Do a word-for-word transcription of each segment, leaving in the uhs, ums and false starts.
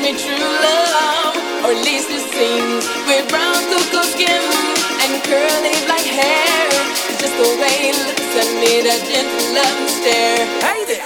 me true love, or at least it seems. With brown cocoa skin and curly black hair, it's just the way he looks at me, that gentle love and stare. Hey there.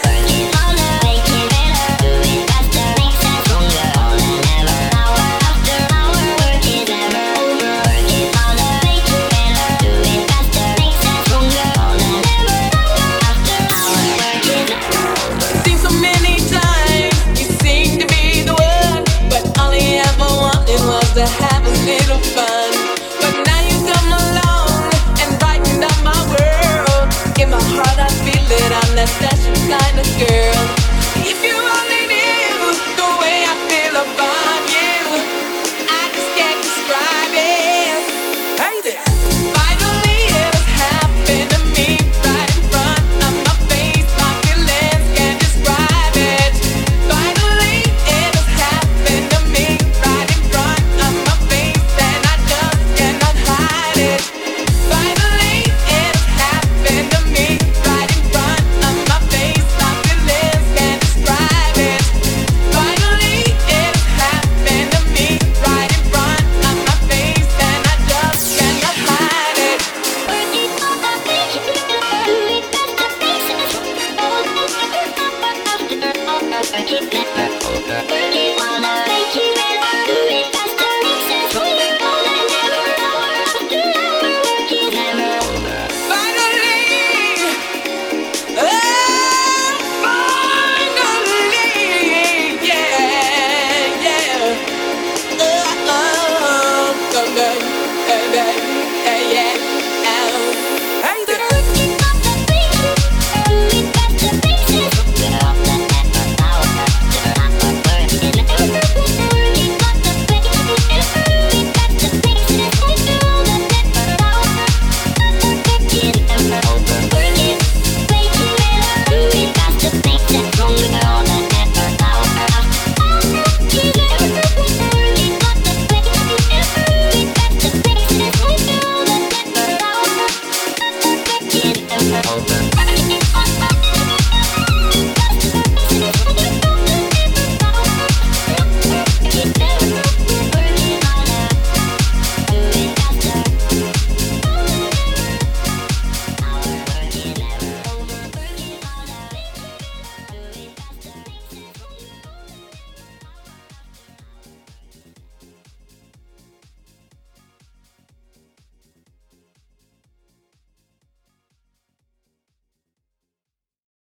To have a little fun, but now you come along and brighten up my world. In my heart I feel it, I'm that special kind of girl. If you only knew the way I feel about you, I just can't describe it. Hey there. Finally it has happened to me, right in front of my face. My feelings can't describe it. Finally it has happened to me, right in front. I keep that.